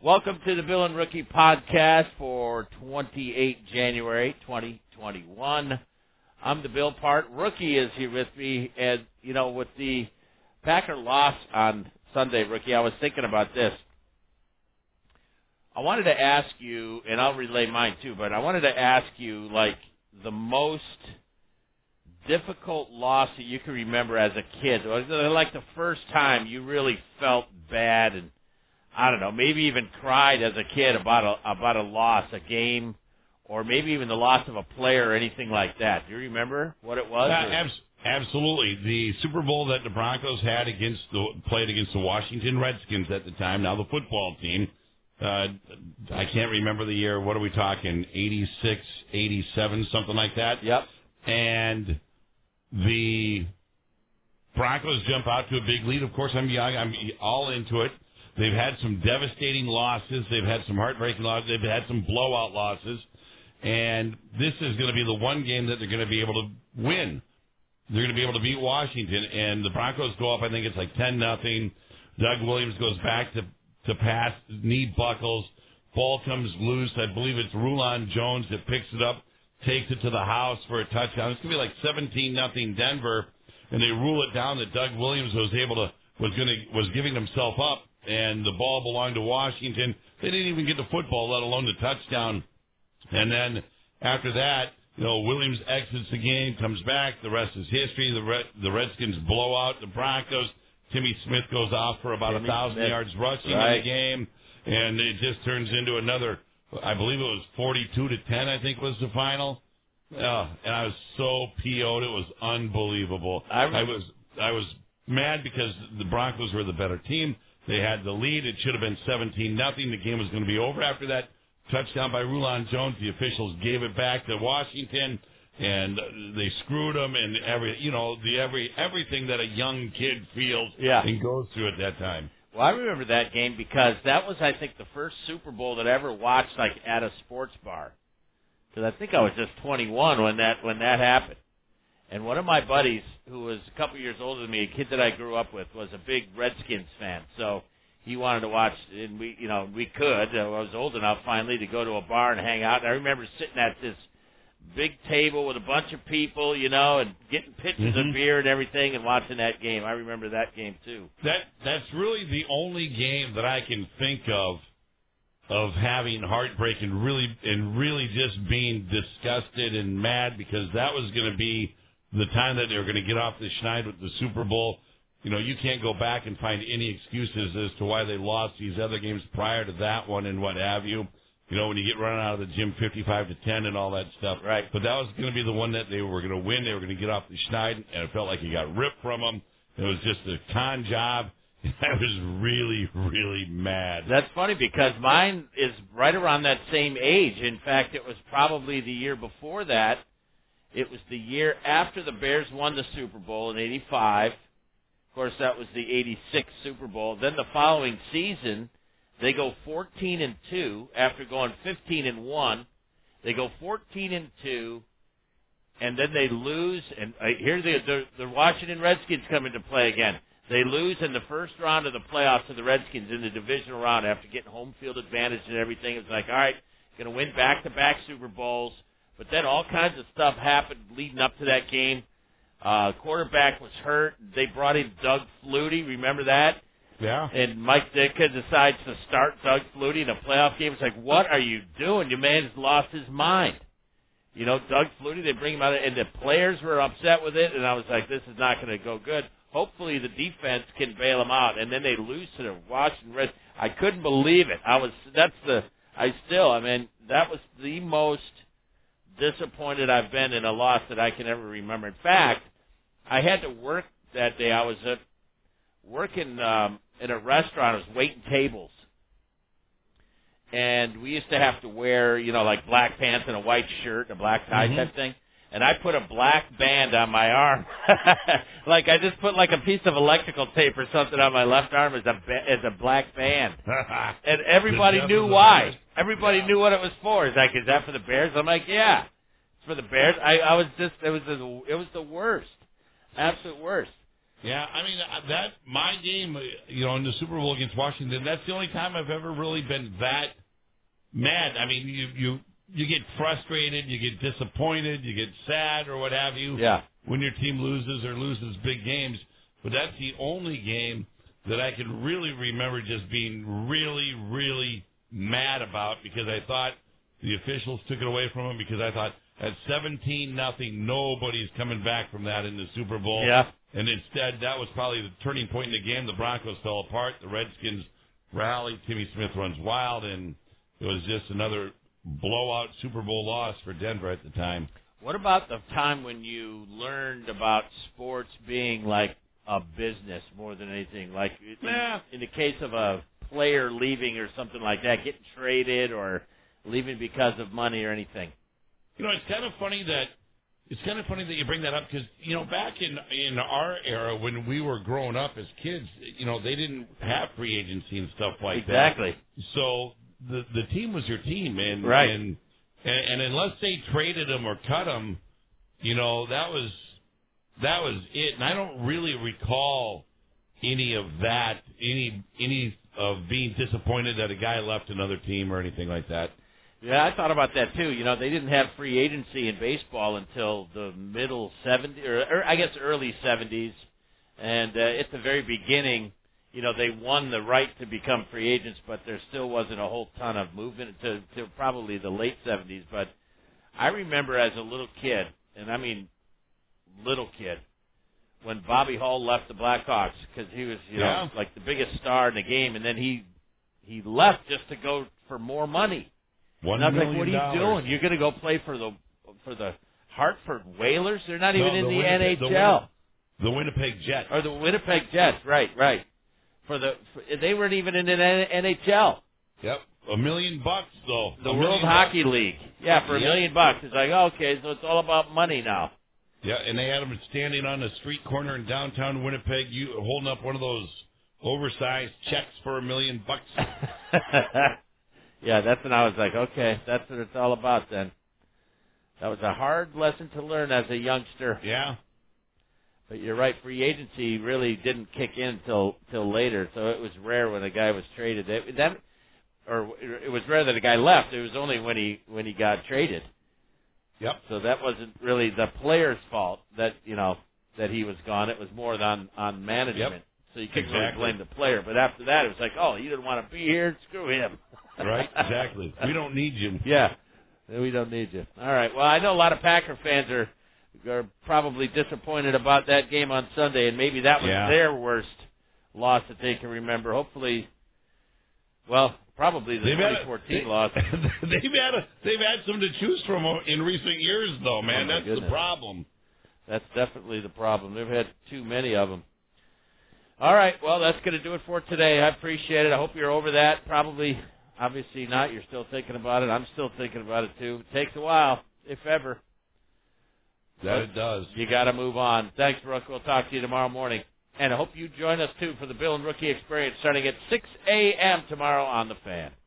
Welcome to the Bill and Rookie podcast for 28 January 2021. I'm the Bill part. Rookie is here with me. And, with the Packer loss on Sunday, Rookie, I was thinking about this. I wanted to ask you, and I'll relay mine too, but I wanted to ask you, the most difficult loss that you can remember as a kid. The first time you really felt bad and, I don't know, maybe even cried as a kid about a loss, a game, or maybe even the loss of a player or anything like that. Do you remember what it was? Absolutely. The Super Bowl that the Broncos had played against the Washington Redskins at the time, now the football team. I can't remember the year. What are we talking? 86, 87, something like that? Yep. And the Broncos jump out to a big lead. Of course, I'm young. I'm all into it. They've had some devastating losses. They've had some heartbreaking losses. They've had some blowout losses. And this is going to be the one game that they're going to be able to win. They're going to be able to beat Washington. And the Broncos go up, I think it's 10-0. Doug Williams goes back to pass. Knee buckles. Ball comes loose. I believe it's Rulon Jones that picks it up, takes it to the house for a touchdown. It's going to be 17-0 Denver. And they rule it down that Doug Williams was giving himself up. And the ball belonged to Washington. They didn't even get the football, let alone the touchdown. And then after that, Williams exits the game, comes back. The rest is history. The Redskins blow out the Broncos. Timmy Smith goes off for about 1,000 yards rushing in the game. And it just turns into another, I believe it was 42-10, I think was the final. And I was so PO'd. It was unbelievable. I was mad because the Broncos were the better team. They had the lead. It should have been 17-0. The game was going to be over after that touchdown by Rulon Jones. The officials gave it back to Washington, and they screwed them. And everything that a young kid feels and goes through at that time. Well, I remember that game because that was, I think, the first Super Bowl that I ever watched at a sports bar. Because I think I was just 21 when that happened. And one of my buddies, who was a couple years older than me, a kid that I grew up with, was a big Redskins fan. So he wanted to watch, and we could. I was old enough finally to go to a bar and hang out. And I remember sitting at this big table with a bunch of people, and getting pitchers of beer and everything and watching that game. I remember that game too. That's really the only game that I can think of having heartbreak and really just being disgusted and mad, because that was going to be the time that they were going to get off the schneid with the Super Bowl. You can't go back and find any excuses as to why they lost these other games prior to that one and what have you. When you get run out of the gym 55-10 and all that stuff. Right. But that was going to be the one that they were going to win. They were going to get off the schneid, and it felt like it got ripped from them. It was just a con job. I was really, really mad. That's funny because mine is right around that same age. In fact, it was probably the year before that. It was the year after the Bears won the Super Bowl in '85. Of course, that was the '86 Super Bowl. Then the following season, they go 14-2 after going 15-1. They go 14-2, and then they lose. And here the Washington Redskins come into play again. They lose in the first round of the playoffs to the Redskins in the divisional round after getting home field advantage and everything. It's like, all right, going to win back-to-back Super Bowls. But then all kinds of stuff happened leading up to that game. Quarterback was hurt. They brought in Doug Flutie. Remember that? Yeah. And Mike Ditka decides to start Doug Flutie in a playoff game. It's like, what are you doing? Your man's lost his mind. Doug Flutie, they bring him out, and the players were upset with it, and I was like, this is not going to go good. Hopefully the defense can bail them out. And then they lose to the Washington Redskins. I couldn't believe it. That was the most disappointed I've been in a loss that I can ever remember. In fact, I had to work that day. I was working in a restaurant. I was waiting tables. And we used to have to wear, black pants and a white shirt and a black tie type thing. And I put a black band on my arm. I just put a piece of electrical tape or something on my left arm as a black band. And everybody knew why. Everybody knew what it was for. Is that for the Bears? I'm like, yeah, it's for the Bears. It was the worst. Absolute worst. Yeah, I mean, my game, in the Super Bowl against Washington, that's the only time I've ever really been that mad. I mean, you get frustrated, you get disappointed, you get sad or what have you when your team loses big games. But that's the only game that I can really remember just being really, really mad about because I thought the officials took it away from them because I thought at 17-0, nobody's coming back from that in the Super Bowl. Yeah. And instead, that was probably the turning point in the game. The Broncos fell apart. The Redskins rallied. Timmy Smith runs wild, and it was just another blowout Super Bowl loss for Denver at the time. What about the time when you learned about sports being like a business more than anything? Like in the case of a player leaving or something like that, getting traded or leaving because of money or anything. It's kind of funny that you bring that up because back in our era when we were growing up as kids, they didn't have free agency and stuff like that. Exactly. So the team was your team, and right. And unless they traded them or cut them, that was it. And I don't really recall any of that, any of being disappointed that a guy left another team or anything like that. Yeah, I thought about that too. They didn't have free agency in baseball until the middle 70s, or I guess early 70s. And at the very beginning, they won the right to become free agents, but there still wasn't a whole ton of movement to probably the late 70s. But I remember as a little kid, and I mean little kid, when Bobby Hall left the Blackhawks because he was, like the biggest star in the game, and then he left just to go for more money. $1 and I was million. like, what are you doing? You're going to go play for the Hartford Whalers? They're not even in the NHL. The Winnipeg Jets. Or the Winnipeg Jets, right. They weren't even in the NHL. Yep. $1 million though. The World Hockey League. Yeah, for $1 million. It's like, okay, so it's all about money now. Yeah, and they had him standing on a street corner in downtown Winnipeg, holding up one of those oversized checks for $1 million. Yeah, that's when I was like, okay, that's what it's all about then. That was a hard lesson to learn as a youngster. Yeah. But you're right, free agency really didn't kick in till later, so it was rare when a guy was traded. It was rare that a guy left. It was only when he got traded. Yep. So that wasn't really the player's fault that that he was gone. It was more on management. Yep. So you couldn't really blame the player. But after that, it was like, oh, he didn't want to be here. Screw him. Right, exactly. We don't need you. Yeah, we don't need you. All right. Well, I know a lot of Packer fans are probably disappointed about that game on Sunday, and maybe that was their worst loss that they can remember. Hopefully, probably the 2014 loss. They've had some to choose from in recent years, though, man. That's the problem. That's definitely the problem. They've had too many of them. All right. Well, that's going to do it for today. I appreciate it. I hope you're over that. Probably. Obviously not. You're still thinking about it. I'm still thinking about it, too. It takes a while, if ever. That it does. You got to move on. Thanks, Brooke. We'll talk to you tomorrow morning. And I hope you join us, too, for the Bill and Rookie Experience starting at 6 a.m. tomorrow on The Fan.